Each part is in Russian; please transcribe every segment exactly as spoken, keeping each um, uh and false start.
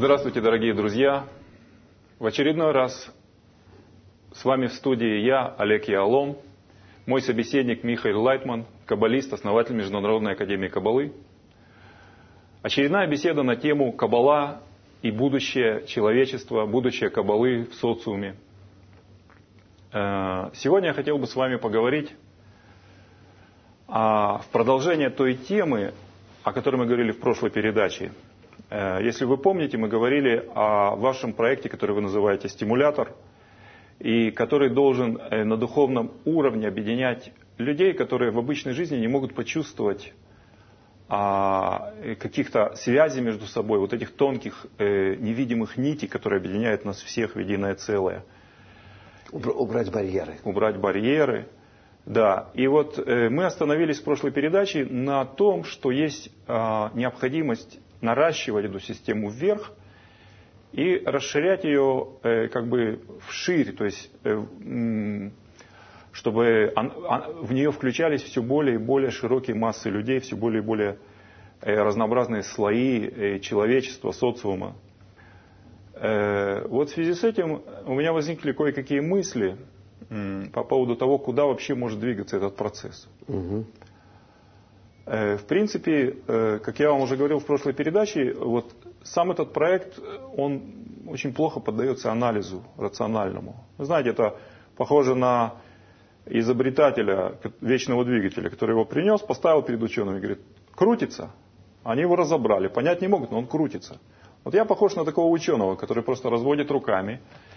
Здравствуйте, дорогие друзья! В очередной раз с вами в студии я, Олег Яалом, мой собеседник Михаил Лайтман, каббалист, основатель Международной академии Каббалы. Очередная беседа на тему Каббала и будущее человечества, будущее Каббалы в социуме. Сегодня я хотел бы с вами поговорить о, в продолжение той темы, о которой мы говорили в прошлой передаче. Если вы помните, мы говорили о вашем проекте, который вы называете «Стимулятор», и который должен на духовном уровне объединять людей, которые в обычной жизни не могут почувствовать каких-то связей между собой, вот этих тонких невидимых нитей, которые объединяют нас всех в единое целое. Убрать барьеры. Убрать барьеры, да. И вот мы остановились в прошлой передаче на том, что есть необходимость наращивать эту систему вверх и расширять ее э, как бы вширь, то есть э, чтобы он, он, в нее включались все более и более широкие массы людей, все более и более э, разнообразные слои э, человечества, социума. Э, вот в связи с этим у меня возникли кое-какие мысли э, по поводу того, куда вообще может двигаться этот процесс. Угу. В принципе, как я вам уже говорил в прошлой передаче, вот сам этот проект, он очень плохо поддается анализу рациональному. Вы знаете, это похоже на изобретателя вечного двигателя, который его принес, поставил перед учеными и говорит, крутится. Они его разобрали, понять не могут, но он крутится. Вот я похож на такого ученого, который просто разводит руками.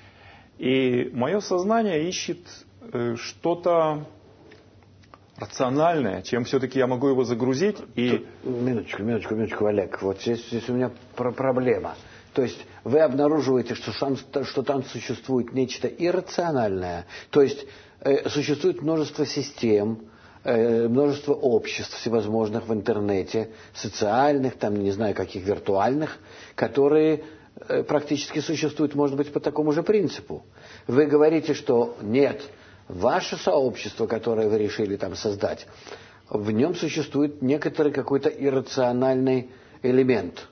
И мое сознание ищет что-то рациональное, чем все-таки я могу его загрузить и... Минуточку, минуточку, минуточку, Олег. Вот здесь, здесь у меня про проблема. То есть вы обнаруживаете, что там, что там существует нечто иррациональное. То есть э, существует множество систем, э, множество обществ всевозможных в интернете, социальных, там не знаю каких, виртуальных, которые э, практически существуют, может быть, по такому же принципу. Вы говорите, что нет... Ваше сообщество, которое вы решили там создать, в нем существует некоторый какой-то иррациональный элемент.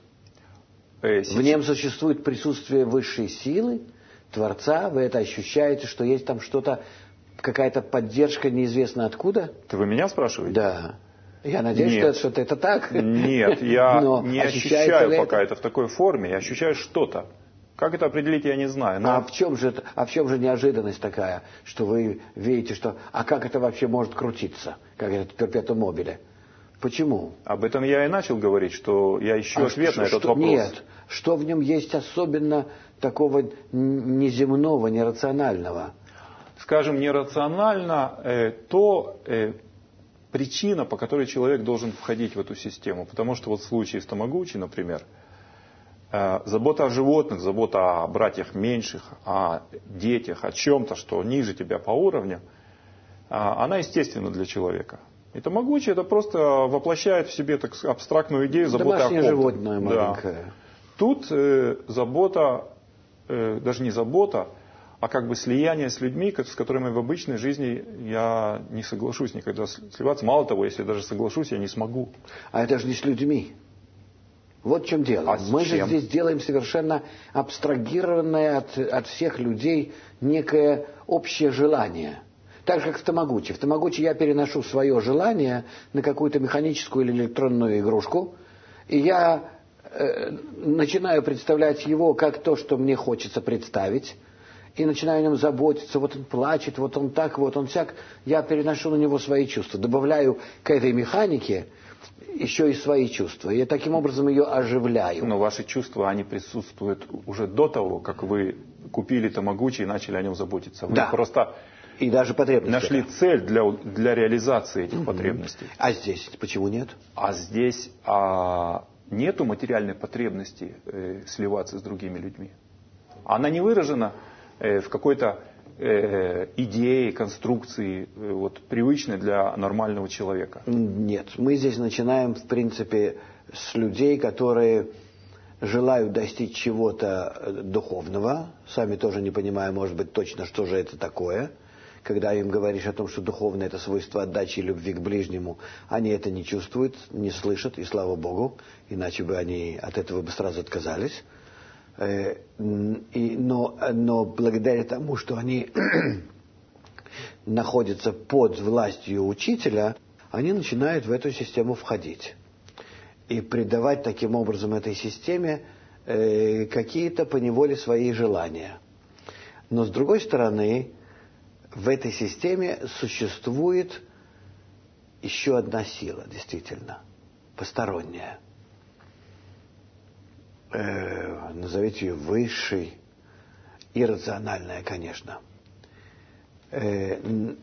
В нем существует присутствие высшей силы, Творца. Вы это ощущаете, что есть там что-то, какая-то поддержка неизвестно откуда? Это вы меня спрашиваете? Да. Я надеюсь, Нет. что это, это так. Нет, я Но не ощущаю пока это? это в такой форме. Я ощущаю что-то. Как это определить, я не знаю. Но... А, в чем же, а в чем же неожиданность такая, что вы видите, что... А как это вообще может крутиться, как этот перпетум мобиле? Почему? Об этом я и начал говорить, что я ищу а ответ что, на этот что, вопрос. Нет, что в нем есть особенно такого неземного, нерационального? Скажем, нерационально э, то э, причина, по которой человек должен входить в эту систему. Потому что вот в случае с Тамагочи, например, забота о животных, забота о братьях меньших, о детях, о чем-то, что ниже тебя по уровню, она естественна для человека. И Тамагочи это просто воплощает в себе так, абстрактную идею заботы о ком-то. Домашнее животное маленькое. Да. Тут э, забота, э, даже не забота, а как бы слияние с людьми, с которыми в обычной жизни я не соглашусь никогда сливаться. Мало того, если даже соглашусь, я не смогу. А это же не с людьми. Вот в чем дело. А Мы же здесь делаем совершенно абстрагированное от, от всех людей некое общее желание. Так же, как в Тамагочи. В Тамагочи я переношу свое желание на какую-то механическую или электронную игрушку, и я э, начинаю представлять его как то, что мне хочется представить, и начинаю о нем заботиться. Вот он плачет, вот он так, вот он сяк. Я переношу на него свои чувства. Добавляю к этой механике еще и свои чувства. И я таким образом ее оживляю. Но ваши чувства, они присутствуют уже до того, как вы купили Тамагочи и начали о нем заботиться. Вы да. просто и даже потребности. Нашли да. цель для, для реализации этих угу. потребностей. А здесь почему нет? А здесь а, нету материальной потребности э, сливаться с другими людьми. Она не выражена э, в какой-то э, идее, конструкции, э, вот, привычной для нормального человека. Нет. Мы здесь начинаем, в принципе, с людей, которые желают достичь чего-то духовного. Сами тоже не понимая, может быть, точно, что же это такое. Когда им говоришь о том, что духовное – это свойство отдачи и любви к ближнему, они это не чувствуют, не слышат, и слава Богу, иначе бы они от этого бы сразу отказались. Э, и, но, но благодаря тому, что они находятся под властью учителя, они начинают в эту систему входить. И придавать таким образом этой системе э, какие-то поневоле свои желания. Но с другой стороны, в этой системе существует еще одна сила, действительно, посторонняя. Э, назовите ее высшей, иррациональная, конечно. Э,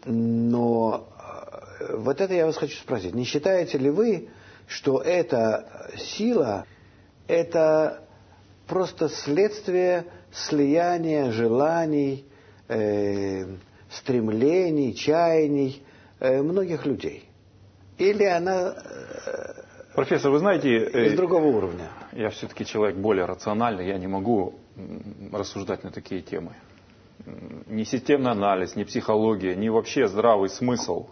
но вот это я вас хочу спросить. Не считаете ли вы, что эта сила – это просто следствие слияния желаний, э, стремлений, чаяний э, многих людей? Или она э, Профессор, вы знаете, из другого уровня? Я все-таки человек более рациональный, я не могу рассуждать на такие темы. Ни системный анализ, ни психология, ни вообще здравый смысл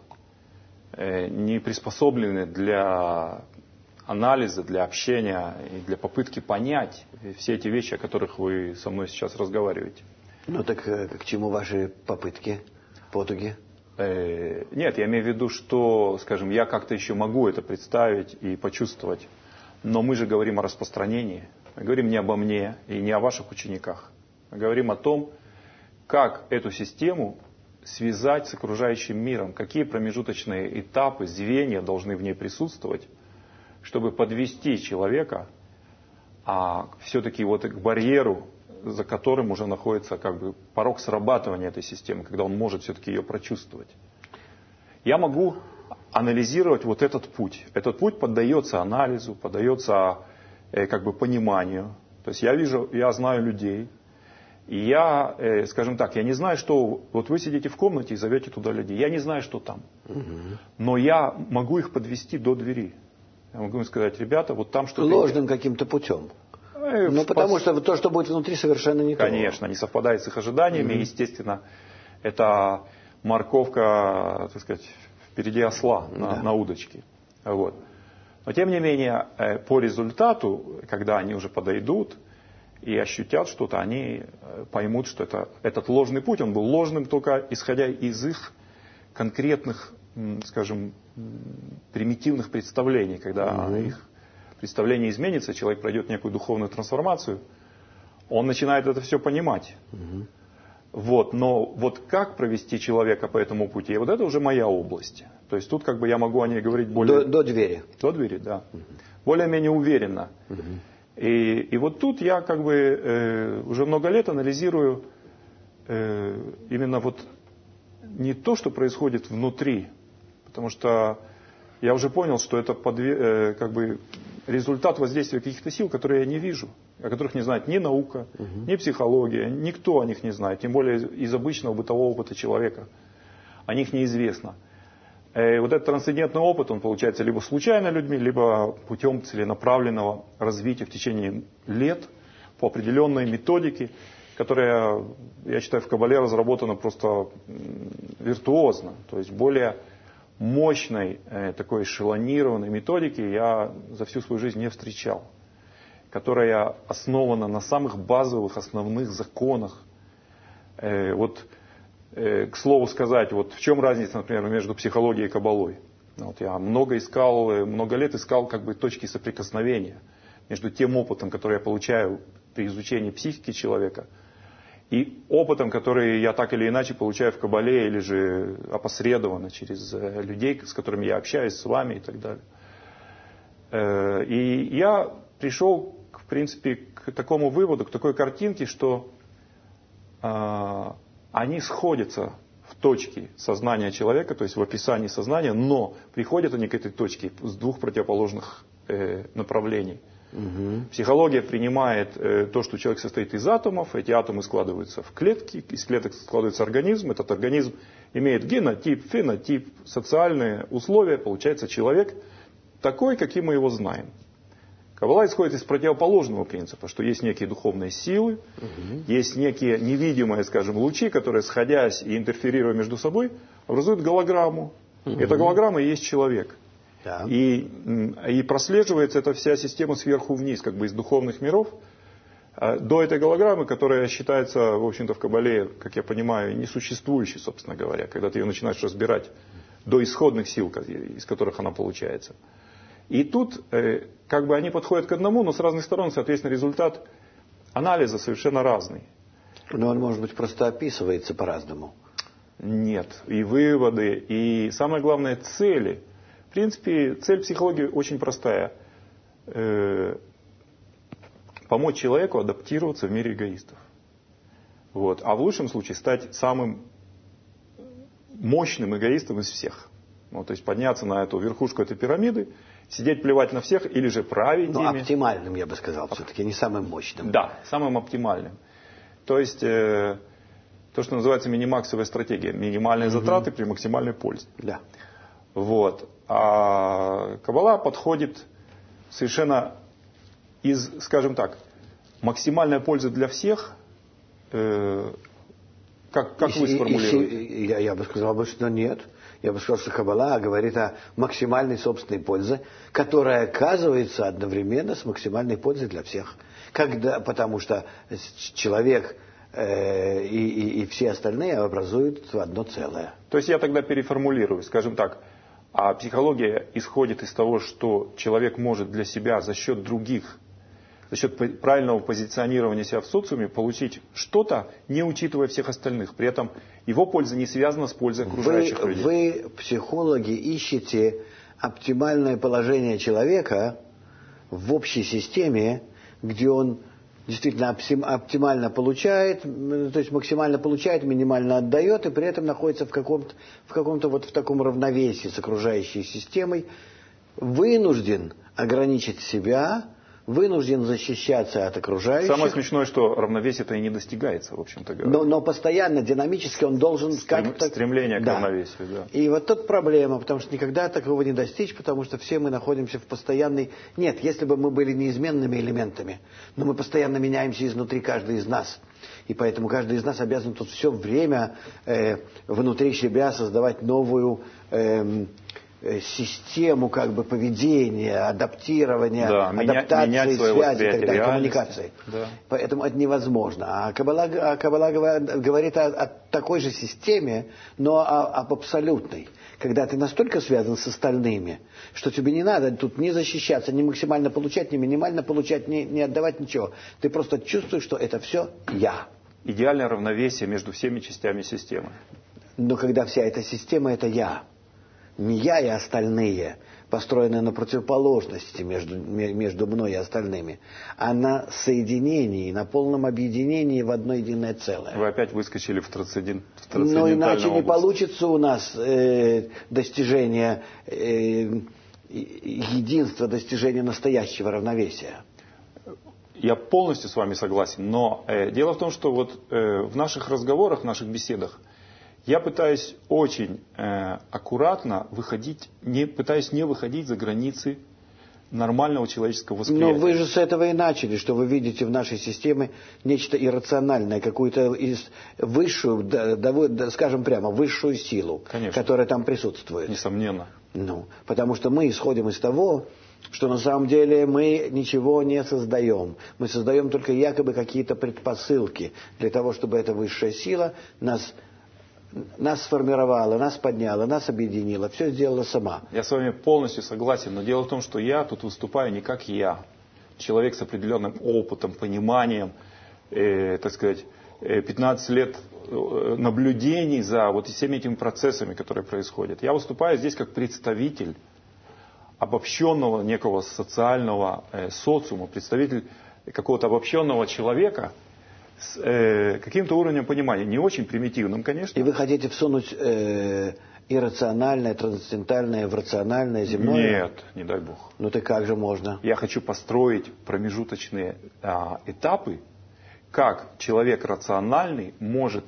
не приспособлены для анализа, для общения и для попытки понять все эти вещи, о которых вы со мной сейчас разговариваете. Ну так к чему ваши попытки, потуги? Э, нет, я имею в виду, что, скажем, я как-то еще могу это представить и почувствовать, но мы же говорим о распространении, мы говорим не обо мне и не о ваших учениках, мы говорим о том, как эту систему связать с окружающим миром, какие промежуточные этапы, звенья должны в ней присутствовать, чтобы подвести человека а, все-таки вот к барьеру, за которым уже находится как бы порог срабатывания этой системы, когда он может все-таки ее прочувствовать. Я могу анализировать вот этот путь. Этот путь поддается анализу, поддается э, как бы пониманию. То есть я вижу, я знаю людей. И я, э, скажем так, я не знаю, что... Вот вы сидите в комнате и зовете туда людей. Я не знаю, что там. Угу. Но я могу их подвести до двери. Я могу им сказать, ребята, вот там что-то... Ложным каким-то путем. Э, ну, потому пос... что то, что будет внутри, совершенно не то. Конечно, не совпадает с их ожиданиями. Угу. Естественно, это морковка, так сказать, впереди осла на, да. на удочке. Вот. Но, тем не менее, э, по результату, когда они уже подойдут... и ощутят что-то, они поймут, что это, этот ложный путь, он был ложным только исходя из их конкретных, скажем, примитивных представлений. Когда mm-hmm. их представление изменится, человек пройдет некую духовную трансформацию, он начинает это все понимать. Mm-hmm. Вот, но вот как провести человека по этому пути, вот это уже моя область. То есть тут как бы я могу о ней говорить более... До, до двери. До двери, да. Mm-hmm. Более-менее уверенно. Mm-hmm. И, и вот тут я как бы э, уже много лет анализирую э, именно вот не то, что происходит внутри, потому что я уже понял, что это подве, э, как бы результат воздействия каких-то сил, которые я не вижу, о которых не знает ни наука, угу. ни психология, никто о них не знает, тем более из обычного бытового опыта человека. О них неизвестно. И вот этот трансцендентный опыт, он получается либо случайно людьми, либо путем целенаправленного развития в течение лет по определенной методике, которая, я считаю, в Кабале разработана просто виртуозно. То есть более мощной такой эшелонированной методики я за всю свою жизнь не встречал, которая основана на самых базовых, основных законах. Вот, к слову сказать, вот в чем разница, например, между психологией и кабалой? Вот я много искал, много лет искал как бы точки соприкосновения между тем опытом, который я получаю при изучении психики человека, и опытом, который я так или иначе получаю в кабале, или же опосредованно через людей, с которыми я общаюсь, с вами и так далее. И я пришел, в принципе, к такому выводу, к такой картинке, что они сходятся в точке сознания человека, то есть в описании сознания, но приходят они к этой точке с двух противоположных э, направлений. Угу. Психология принимает э, то, что человек состоит из атомов, эти атомы складываются в клетки, из клеток складывается организм, этот организм имеет генотип, фенотип, социальные условия, получается человек такой, каким мы его знаем. Каббала исходит из противоположного принципа, что есть некие духовные силы, угу. есть некие невидимые, скажем, лучи, которые, сходясь и интерферируя между собой, образуют голограмму. Угу. Эта голограмма и есть человек. Да. И, и прослеживается эта вся система сверху вниз, как бы из духовных миров, До этой голограммы, которая считается, в общем-то, в Кабале, как я понимаю, несуществующей, собственно говоря, когда ты ее начинаешь разбирать до исходных сил, из которых она получается. И тут как бы они подходят к одному, но с разных сторон, соответственно, результат анализа совершенно разный. Но он, может быть, просто описывается по-разному. Нет. И выводы, и самое главное, цели. В принципе, цель психологии очень простая. Помочь человеку адаптироваться в мире эгоистов. Вот. А в лучшем случае стать самым мощным эгоистом из всех. Вот, то есть подняться на эту верхушку этой пирамиды, сидеть плевать на всех или же править ну, ими. Оптимальным, я бы сказал, все-таки, не самым мощным. Да, самым оптимальным. То есть э, то, что называется минимаксовая стратегия. Минимальные угу. затраты при максимальной пользе. Да. Вот. А Каббала подходит совершенно из, скажем так, максимальная польза для всех, э, как, как и, вы сформулируете? И, я, я бы сказал, что нет. Я бы сказал, что Каббала говорит о максимальной собственной пользе, которая оказывается одновременно с максимальной пользой для всех. Когда, потому что человек э, и, и, и все остальные образуют одно целое. То есть я тогда переформулирую, скажем так, а психология исходит из того, что человек может для себя за счет других, за счет правильного позиционирования себя в социуме получить что-то, не учитывая всех остальных. При этом его польза не связана с пользой окружающих вы, людей. Вы, психологи, ищете оптимальное положение человека в общей системе, где он действительно оптимально получает, то есть максимально получает, минимально отдает, и при этом находится в каком-то, в каком-то вот в таком равновесии с окружающей системой, вынужден ограничить себя, вынужден защищаться от окружающих. Самое смешное, что равновесие-то и не достигается, в общем-то говоря. Но, но постоянно, динамически он должен... Стрем, как-то... Стремление к да. равновесию, да. И вот тут проблема, потому что никогда такого не достичь, потому что все мы находимся в постоянной... Нет, если бы мы были неизменными элементами, но мы постоянно меняемся изнутри, каждый из нас. И поэтому каждый из нас обязан тут все время э, внутри себя создавать новую... Э, систему как бы поведения, адаптирования, да, адаптации, меня, связи и так далее, коммуникации. Да. Поэтому это невозможно. А Каббала, а Каббала говорит о, о такой же системе, но о, об абсолютной. Когда ты настолько связан с остальными, что тебе не надо тут ни защищаться, ни максимально получать, ни минимально получать, ни, ни отдавать ничего. Ты просто чувствуешь, что это все я. Идеальное равновесие между всеми частями системы. Но когда вся эта система – это я. Не я и остальные, построенные на противоположности между, между мной и остальными, а на соединении, на полном объединении в одно единое целое. Вы опять выскочили в трансцендентальную область. Но иначе не получится у нас э, достижение э, единства, достижение настоящего равновесия. Я полностью с вами согласен, но э, дело в том, что вот э, в наших разговорах, в наших беседах, я пытаюсь очень э, аккуратно выходить, не, пытаюсь не выходить за границы нормального человеческого восприятия. Но вы же с этого и начали, что вы видите в нашей системе нечто иррациональное, какую-то из высшую, да, да, скажем прямо, высшую силу, Конечно. Которая там присутствует. Несомненно. Ну, потому что мы исходим из того, что на самом деле мы ничего не создаем. Мы создаем только якобы какие-то предпосылки для того, чтобы эта высшая сила нас... Нас сформировала, нас подняла, нас объединила, все сделала сама. Я с вами полностью согласен, но дело в том, что я тут выступаю не как я. Человек с определенным опытом, пониманием, э, так сказать, пятнадцать лет наблюдений за вот всеми этими процессами, которые происходят. Я выступаю здесь как представитель обобщенного некого социального э, социума, представитель какого-то обобщенного человека, с э, каким-то уровнем понимания, не очень примитивным, конечно. И вы хотите всунуть э, иррациональное, трансцендентальное в рациональное, земное? Нет, не дай бог. Ну так как же можно? Я хочу построить промежуточные а, этапы, как человек рациональный может...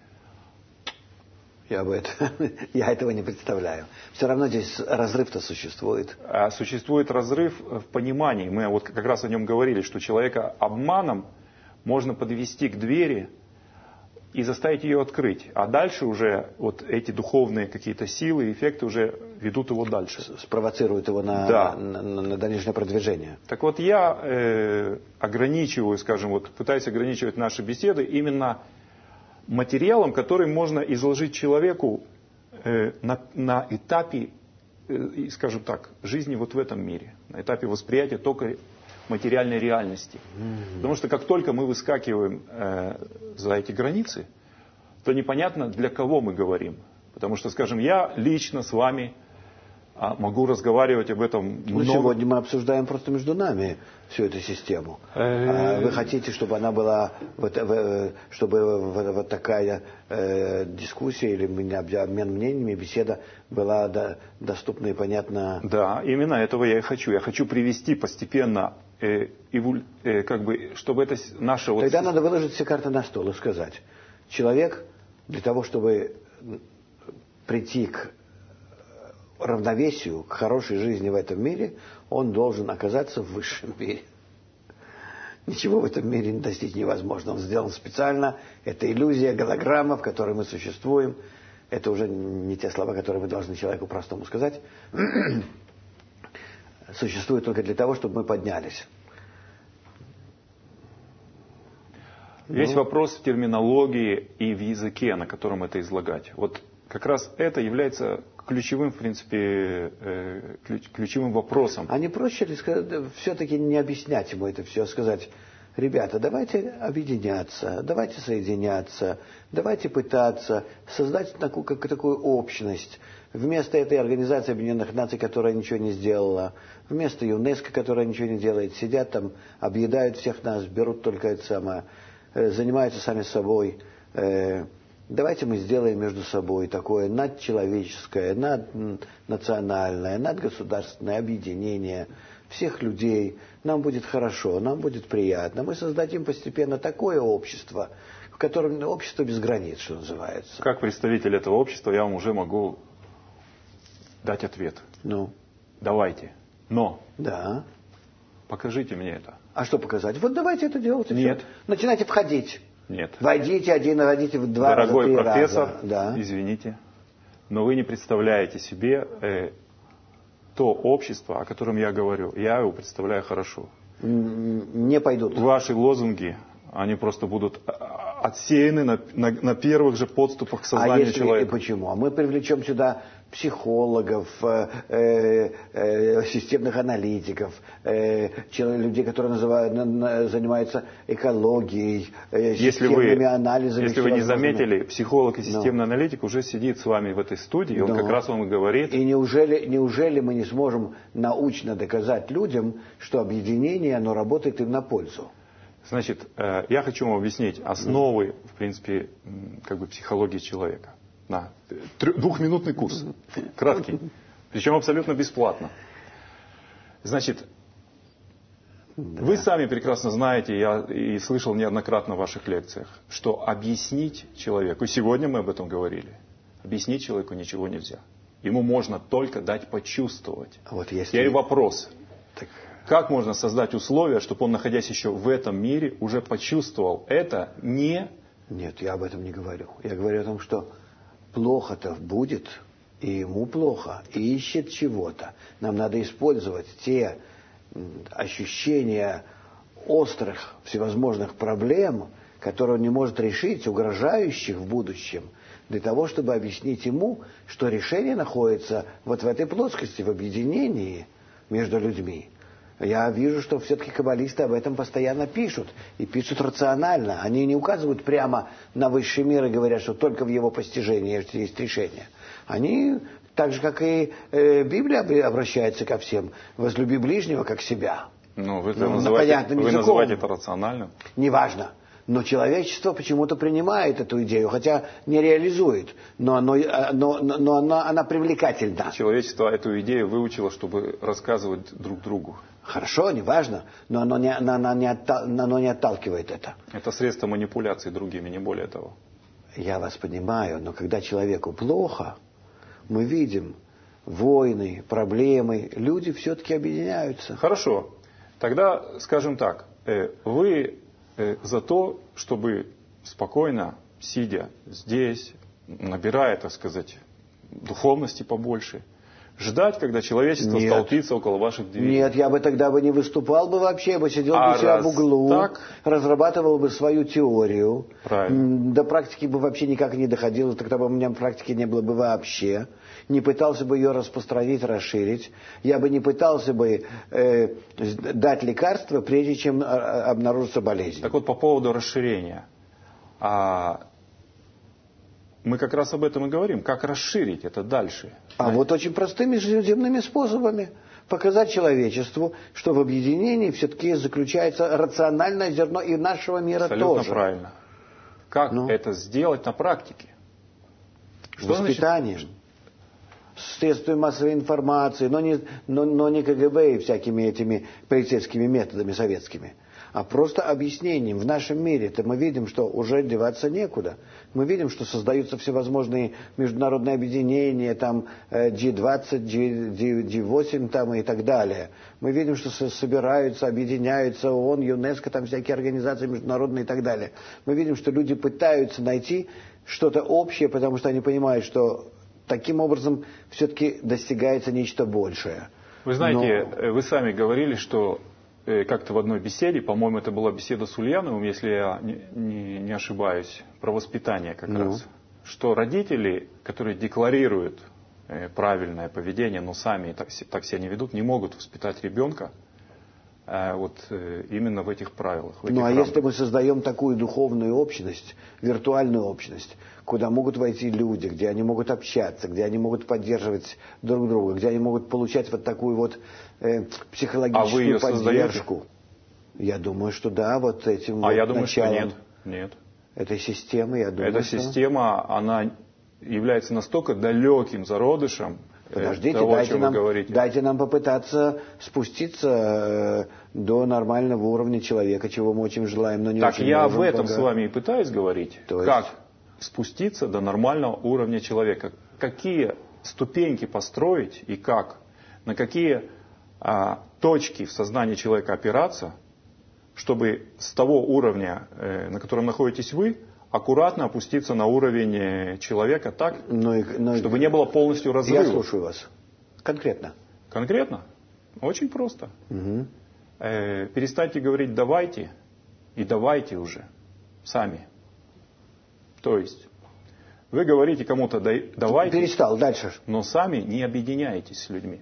Я, бы это, я этого не представляю. Все равно здесь разрыв-то существует. А существует разрыв в понимании. Мы вот как раз о нем говорили, что человека обманом можно подвести к двери и заставить ее открыть. А дальше уже вот эти духовные какие-то силы, эффекты уже ведут его дальше. Спровоцируют его на, да. на, на, на дальнейшее продвижение. Так вот я э, ограничиваю, скажем, вот пытаюсь ограничивать наши беседы именно материалом, который можно изложить человеку э, на, на этапе, э, скажем так, жизни вот в этом мире, на этапе восприятия только материальной реальности. Mm-hmm. Потому что как только мы выскакиваем э, за эти границы, то непонятно, для кого мы говорим. Потому что, скажем, я лично с вами а, могу разговаривать об этом много. Ну, сегодня мы обсуждаем просто между нами всю эту систему. А вы хотите, чтобы она была, вот, чтобы вот такая э, дискуссия или обмен мнениями, беседа была до, доступна и понятна? Да, именно этого я и хочу. Я хочу привести постепенно, э, эволю, э, как бы, чтобы это наша... Вот... Тогда надо выложить все карты на стол и сказать, человек для того, чтобы прийти к равновесию, к хорошей жизни в этом мире, он должен оказаться в высшем мире. Ничего в этом мире достичь невозможно. Он сделан специально. Это иллюзия, голограмма, в которой мы существуем. Это уже не те слова, которые мы должны человеку простому сказать. Существует только для того, чтобы мы поднялись. Весь ну, вопрос в терминологии и в языке, на котором это излагать. Вот как раз это является ключевым, в принципе, ключевым вопросом. А не проще ли все-таки не объяснять ему это все, сказать, ребята, давайте объединяться, давайте соединяться, давайте пытаться создать такую, как, такую общность. Вместо этой Организации Объединенных Наций, которая ничего не сделала, вместо ЮНЕСКО, которая ничего не делает, сидят там, объедают всех нас, берут только это самое, занимаются сами собой. Давайте мы сделаем между собой такое надчеловеческое, наднациональное, надгосударственное объединение всех людей. Нам будет хорошо, нам будет приятно. Мы создадим постепенно такое общество, в котором общество без границ, что называется. Как представитель этого общества я вам уже могу дать ответ. Ну? Давайте. Но. Да. Покажите мне это. А что показать? Вот давайте это делать. Нет. Все. Начинайте входить. Нет. Войдите один, войдите в два раза, Дорогой три профессор, раза. Да. извините, но вы не представляете себе э, то общество, о котором я говорю. Я его представляю хорошо. Не пойдут. Ваши лозунги, они просто будут отсеяны на, на, на первых же подступах к сознанию а если, человека. И почему? А мы привлечем сюда психологов, э, э, системных аналитиков, э, людей, которые называют, на, занимаются экологией, э, если системными вы, анализами. Если вы не заметили, психолог и системный no. аналитик уже сидит с вами в этой студии, no. он как раз вам и говорит. И неужели, неужели мы не сможем научно доказать людям, что объединение, оно работает им на пользу? Значит, э, я хочу вам объяснить основы, в принципе, как бы психологии человека. На двухминутный курс, краткий, причем абсолютно бесплатно. Значит, да. Вы сами прекрасно знаете, я и слышал неоднократно в ваших лекциях, что объяснить человеку, и сегодня мы об этом говорили, объяснить человеку ничего нельзя. Ему можно только дать почувствовать. Вот если... Теперь вопрос. Так... Как можно создать условия, чтобы он, находясь еще в этом мире, уже почувствовал это не... Нет, я об этом не говорю. Я говорю о том, что плохо-то будет, и ему плохо, и ищет чего-то. Нам надо использовать те ощущения острых всевозможных проблем, которые он не может решить, угрожающих в будущем, для того, чтобы объяснить ему, что решение находится вот в этой плоскости, в объединении между людьми. Я вижу, что все-таки каббалисты об этом постоянно пишут. И пишут рационально. Они не указывают прямо на высший мир и говорят, что только в его постижении есть решение. Они, так же, как и э, Библия обращается ко всем, возлюби ближнего, как себя. Ну, вы, ну, называете, вы называете это рациональным? Неважно. Но человечество почему-то принимает эту идею, хотя не реализует. Но, оно, но, но она, она привлекательна. Человечество эту идею выучило, чтобы рассказывать друг другу. Хорошо, неважно, но оно не, оно, не оттал, оно не отталкивает это. Это средство манипуляции другими, не более того. Я вас понимаю, но когда человеку плохо, мы видим войны, проблемы, люди все-таки объединяются. Хорошо. Тогда, скажем так, вы за то, чтобы спокойно сидя здесь, набирая, так сказать, духовности побольше, ждать, когда человечество Нет. столпится около ваших дверей? Нет, я бы тогда бы не выступал бы вообще, я бы сидел А бы себя раз в углу, так... разрабатывал бы свою теорию. Правильно. До практики бы вообще никак не доходило, тогда бы у меня практики не было бы вообще. Не пытался бы ее распространить, расширить. Я бы не пытался бы э, дать лекарства, прежде чем обнаружится болезнь. Так вот, по поводу расширения. А мы как раз об этом и говорим. Как расширить это дальше? А Знаете? Вот очень простыми земными способами. Показать человечеству, что в объединении все-таки заключается рациональное зерно и нашего мира Абсолютно тоже. Правильно. Как ну? это сделать на практике? Что воспитанием. Значит? Средствами массовой информации, но не, но, но не КГБ и всякими этими полицейскими методами советскими, а просто объяснением. В нашем мире-то мы видим, что уже деваться некуда. Мы видим, что создаются всевозможные международные объединения, там джи двадцать, джи восемь там, и так далее. Мы видим, что собираются, объединяются ООН, ЮНЕСКО, там всякие организации международные и так далее. Мы видим, что люди пытаются найти что-то общее, потому что они понимают, что таким образом все-таки достигается нечто большее. Вы знаете, Но... вы сами говорили, что как-то в одной беседе, по-моему, это была беседа с Ульяновым, если я не, не, не ошибаюсь, про воспитание как ну. раз, что родители, которые декларируют правильное поведение, но сами так, так себя не ведут, не могут воспитать ребенка вот именно в этих правилах. В этих ну а рамках. если мы создаем такую духовную общность, виртуальную общность, куда могут войти люди, где они могут общаться, где они могут поддерживать друг друга, где они могут получать вот такую вот э, психологическую а вы ее поддержку. Создаете? Я думаю, что да, вот этим А вот я думаю, началом что нет. Нет. Этой системы, я думаю, Эта что... система, она является настолько далеким зародышем. Подождите, того, дайте, о чем нам, вы говорите. дайте нам попытаться спуститься э, до нормального уровня человека, чего мы очень желаем, но не так очень я можем. об этом пока. с вами и пытаюсь говорить. То есть? Как спуститься до нормального уровня человека. Какие ступеньки построить и как. На какие а, точки в сознании человека опираться, чтобы с того уровня, э, на котором находитесь вы, аккуратно опуститься на уровень человека так, но и, но чтобы не было полностью разрыва. Я слушаю вас. Конкретно. Конкретно? Очень просто. Угу. Э, перестаньте говорить «давайте» и «давайте уже» сами. То есть вы говорите кому-то «давайте», перестал, дальше. Но сами не объединяетесь с людьми.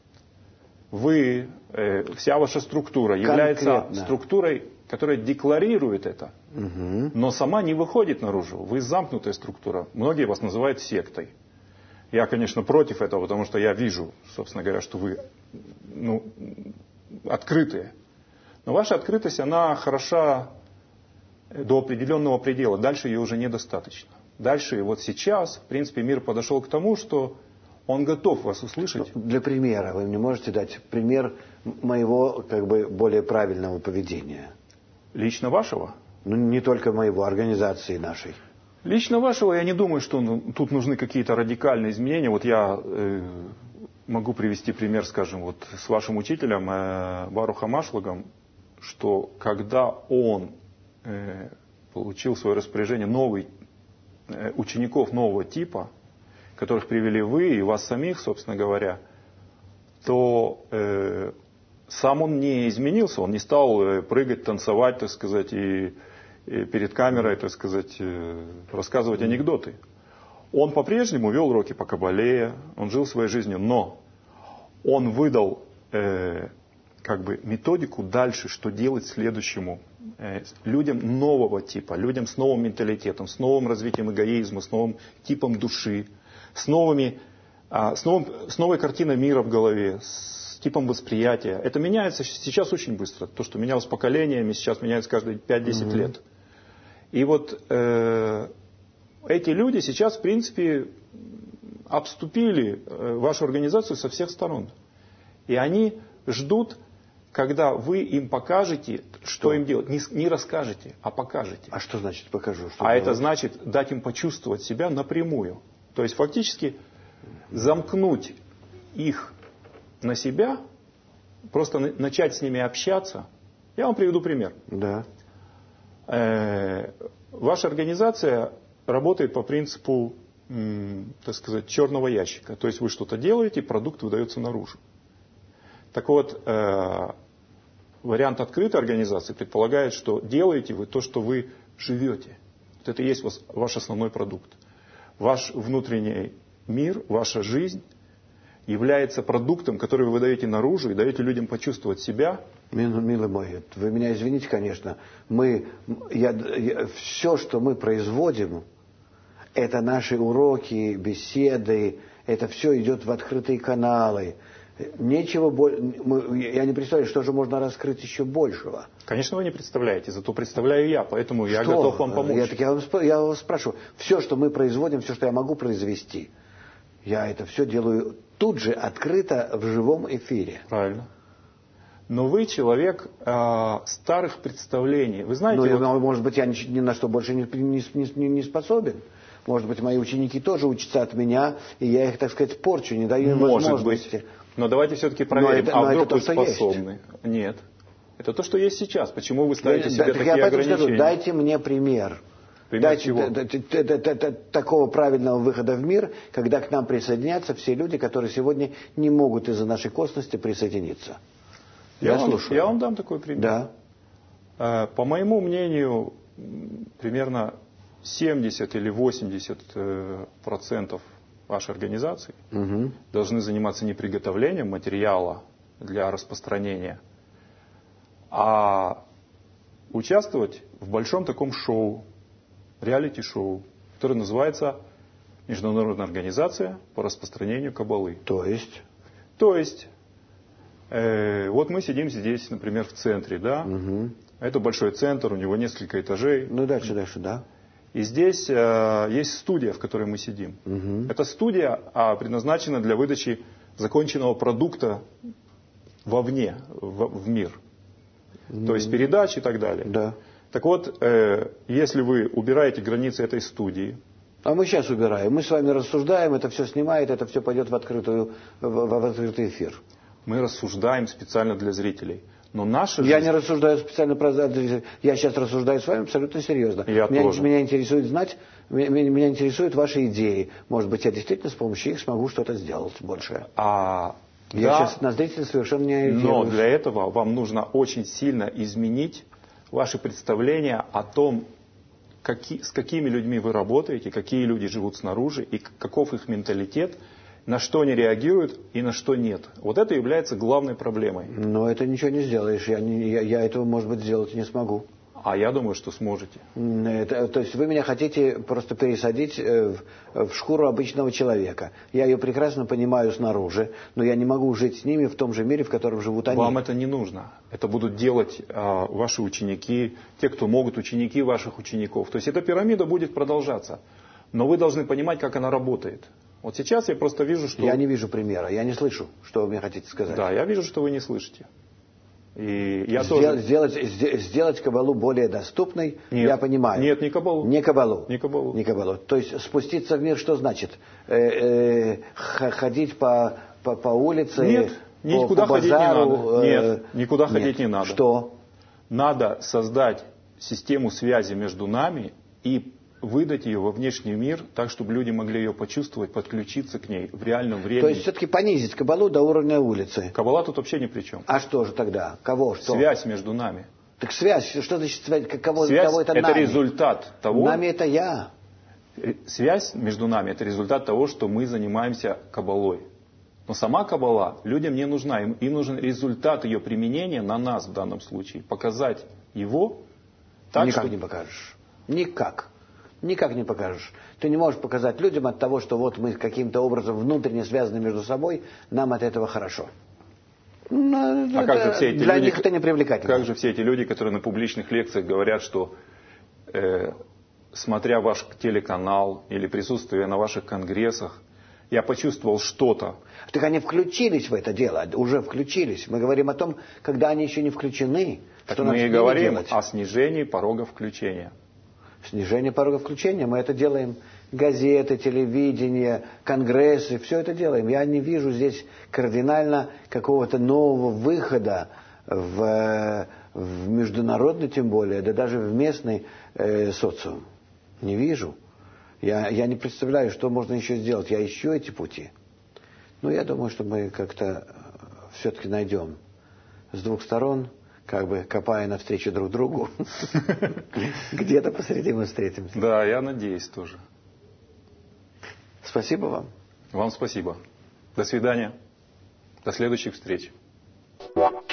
Вы, э, вся ваша структура является Конкретно. структурой, которая декларирует это, угу. но сама не выходит наружу. Вы замкнутая структура. Многие вас называют сектой. Я, конечно, против этого, потому что я вижу, собственно говоря, что вы ну, открытые. Но ваша открытость, она хороша до определенного предела. Дальше ее уже недостаточно. Дальше, вот сейчас, в принципе, мир подошел к тому, что он готов вас услышать. Для примера, вы мне можете дать пример моего как бы более правильного поведения? Лично вашего? Ну, не только моего, организации нашей. Лично вашего я не думаю, что ну, тут нужны какие-то радикальные изменения. Вот я э, могу привести пример, скажем, вот с вашим учителем э, Барухом Ашлагом, что когда он э, получил в свое распоряжение новый, э, учеников нового типа, которых привели вы и вас самих, собственно говоря, то э, сам он не изменился, он не стал э, прыгать, танцевать, так сказать, и, и перед камерой, так сказать, э, рассказывать анекдоты. Он по-прежнему вел уроки по Кабале, он жил своей жизнью, но он выдал э, как бы методику дальше, что делать следующему э, людям нового типа, людям с новым менталитетом, с новым развитием эгоизма, с новым типом души, с, новыми, а, с, новым, с новой картиной мира в голове, с типом восприятия. Это меняется сейчас очень быстро. То, что менялось поколениями, сейчас меняется каждые пять-десять mm-hmm. лет. И вот э, эти люди сейчас, в принципе, обступили э, вашу организацию со всех сторон. И они ждут, когда вы им покажете, что, что им делать. Не, не расскажете, а покажете. А что значит покажу? Что а делать? это значит дать им почувствовать себя напрямую. То есть фактически замкнуть их на себя, просто начать с ними общаться. Я вам приведу пример. Да. Э, ваша организация работает по принципу, так сказать, черного ящика. То есть вы что-то делаете, продукт выдается наружу. Так вот, вариант открытой организации предполагает, что делаете вы то, что вы живете. Вот это и есть ваш основной продукт. Ваш внутренний мир, ваша жизнь является продуктом, который вы выдаете наружу и даете людям почувствовать себя. Милый мой, вы меня извините, конечно. Мы, я, я, все, что мы производим, это наши уроки, беседы, это все идет в открытые каналы. Нечего больше. Я не представляю, что же можно раскрыть еще большего. Конечно, вы не представляете, зато представляю я, поэтому что? Я готов вам помочь. Я, так я, вас, я вас спрашиваю, все, что мы производим, все, что я могу произвести, я это все делаю тут же, открыто, в живом эфире. Правильно. Но вы человек э, старых представлений. Вы знаете, ну, вот... может быть, я ни, ни на что больше не, не, не, не способен. Может быть, мои ученики тоже учатся от меня, и я их, так сказать, порчу, не даю им может возможности. Быть. Но давайте все-таки проверим, это, а вдруг это вы то, способны? Есть. Нет. Это то, что есть сейчас. Почему вы ставите я, себе да, такие я ограничения? Скажу, дайте мне пример. Пример дайте, чего? т, т, т, т, т, такого правильного выхода в мир, когда к нам присоединятся все люди, которые сегодня не могут из-за нашей косности присоединиться. Я, я, вам, слушаю. Я вам дам такой пример. Да. По моему мнению, примерно семьдесят или восемьдесят процентов вашей организации угу. должны заниматься не приготовлением материала для распространения, а участвовать в большом таком шоу, реалити-шоу, которое называется Международная организация по распространению Каббалы. То есть? То есть, э, вот мы сидим здесь, например, в центре, да? Угу. Это большой центр, у него несколько этажей. Ну, дальше, дальше, да. И здесь э, есть студия, в которой мы сидим. Угу. Эта студия а, предназначена для выдачи законченного продукта вовне, в, в мир. Mm. То есть передач и так далее. Да. Так вот, э, если вы убираете границы этой студии... А мы сейчас убираем. Мы с вами рассуждаем, это все снимает, это все пойдет в, открытую, в, в открытый эфир. Мы рассуждаем специально для зрителей. Но наша Я жизнь... не рассуждаю специально про зрителей. Я сейчас рассуждаю с вами абсолютно серьезно. Я меня, тоже. меня интересует знать, меня, меня интересуют ваши идеи. Может быть, я действительно с помощью их смогу что-то сделать большее. А... Я да, сейчас на зрителей совершенно не ориентируюсь. Но для этого вам нужно очень сильно изменить ваши представления о том, какие, с какими людьми вы работаете, какие люди живут снаружи, и каков их менталитет, на что они реагируют и на что нет. Вот это является главной проблемой. Но это ничего не сделаешь. Я, не, я, я этого, может быть, сделать не смогу. А я думаю, что сможете. Это, то есть вы меня хотите просто пересадить в, в шкуру обычного человека. Я ее прекрасно понимаю снаружи, но я не могу жить с ними в том же мире, в котором живут они. Вам это не нужно. Это будут делать а, ваши ученики, те, кто могут, ученики ваших учеников. То есть эта пирамида будет продолжаться. Но вы должны понимать, как она работает. Вот сейчас я просто вижу, что... Я не вижу примера, я не слышу, что вы мне хотите сказать. Да, я вижу, что вы не слышите. И я Сдел, тоже... сделать, сделать Каббалу более доступной, нет, я понимаю. Нет, не Каббалу. Не Каббалу. Не Каббалу. Не Каббалу. То есть спуститься в мир, что значит? Э, э, ходить по, по, по улице? Нет, по, никуда по ходить базару, не надо. Нет, никуда нет. ходить не надо. Что? Надо создать систему связи между нами и выдать ее во внешний мир, так, чтобы люди могли ее почувствовать, подключиться к ней в реальном времени. То есть все-таки понизить Каббалу до уровня улицы. Каббала тут вообще ни при чем. А что же тогда? Кого? Что? Связь между нами. Так связь, что значит связь? Кого, связь кого это это нами? результат того... Нами это я. Связь между нами это результат того, что мы занимаемся Каббалой. Но сама Каббала людям не нужна. Им, им нужен результат ее применения на нас в данном случае. Показать его так, Никак что... не покажешь. Никак. Никак не покажешь. Ты не можешь показать людям от того, что вот мы каким-то образом внутренне связаны между собой, нам от этого хорошо. Ну, а это, как же все эти для люди, них это не привлекательно. Как же все эти люди, которые на публичных лекциях говорят, что э, смотря ваш телеканал или присутствие на ваших конгрессах, я почувствовал что-то. Так они включились в это дело, уже включились. Мы говорим о том, когда они еще не включены. Так что мы и нам говорим делать? о снижении порога включения. Снижение порога включения, мы это делаем. Газеты, телевидение, конгрессы, все это делаем. Я не вижу здесь кардинально какого-то нового выхода в, в международный, тем более, да даже в местный э, социум. Не вижу. Я, я не представляю, что можно еще сделать. Я ищу эти пути. Но я думаю, что мы как-то все-таки найдем с двух сторон, как бы копая навстречу друг другу. Где-то посреди мы встретимся. Да, я надеюсь тоже. Спасибо вам. Вам спасибо. До свидания. До следующих встреч. What?